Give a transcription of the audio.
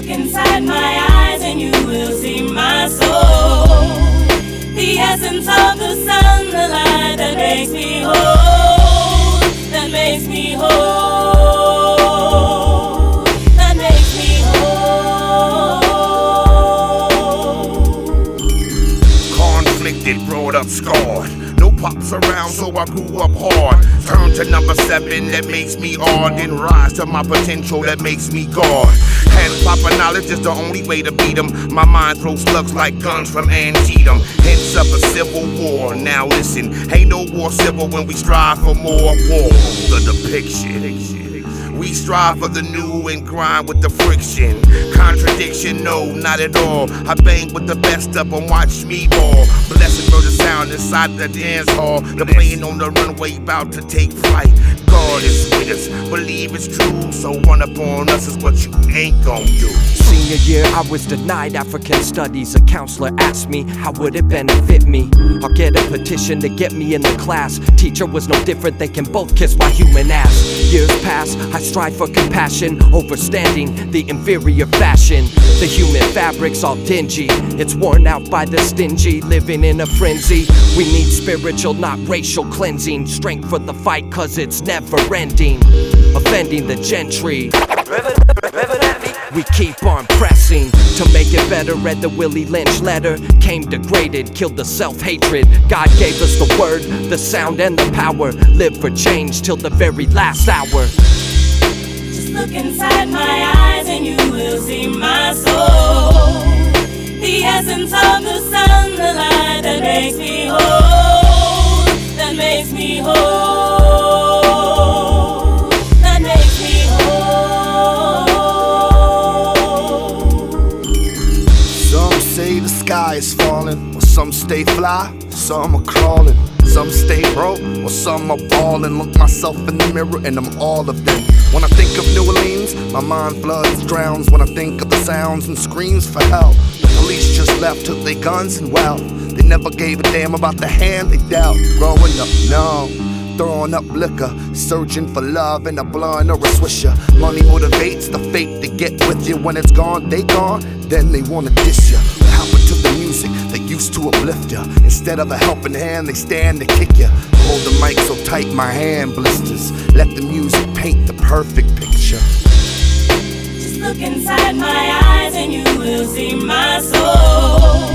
Look inside my eyes and you will see my soul. The essence of the sun, the light that makes me whole, that makes me whole, that makes me whole. Conflicted, brought up scarred. No pops around, so I grew up hard. Turn to number 7, that makes me odd. Then rise to my potential, that makes me God. And proper knowledge is the only way to beat them. My mind throws slugs like guns from Antietam. Hence up a civil war. Now listen, ain't no war civil when we strive for more war. The depiction. We strive for the new and grind with the friction. Contradiction, no, not at all. I bang with the best of them, watch me ball. Blessed for the sound inside the dance hall. The plane on the runway about to take flight. God is with us, believe it's true. So run up on us is what you ain't gon' do. Senior year, I was denied African studies. A counselor asked me, how would it benefit me? I'll get a petition to get me in the class. Teacher was no different, they can both kiss my human ass. Years pass, I strive for compassion, overstanding the inferior fashion. The human fabric's all dingy, it's worn out by the stingy, living in a frenzy. We need spiritual, not racial cleansing. Strength for the fight, cause it's never ending. Offending the gentry, we keep on pressing to make it better. Read the Willie Lynch letter, came degraded, killed the self-hatred. God gave us the word, the sound and the power. Live for change till the very last hour. Just look inside my eyes and you will see my soul. The essence of the sun, the light that makes me whole, that makes me whole, that makes me whole. Some say the sky is falling, or some stay fly, some are crawling. Some stay broke, or some are ballin'. Look myself in the mirror and I'm all of them. When I think of New Orleans, my mind floods, drowns. When I think of the sounds and screams for help. The police just left, took their guns and wealth. They never gave a damn about the hand they dealt. Growing up, no, throwing up liquor, searching for love in a blunt or a swisher. Money motivates the fate to get with you. When it's gone, they gone, then they wanna diss ya. What happened to the music that used to uplift ya? Instead of a helping hand, they stand to kick ya. Hold the mic so tight my hand blisters. Let the music paint the perfect picture. Just look inside my eyes and you will see my soul.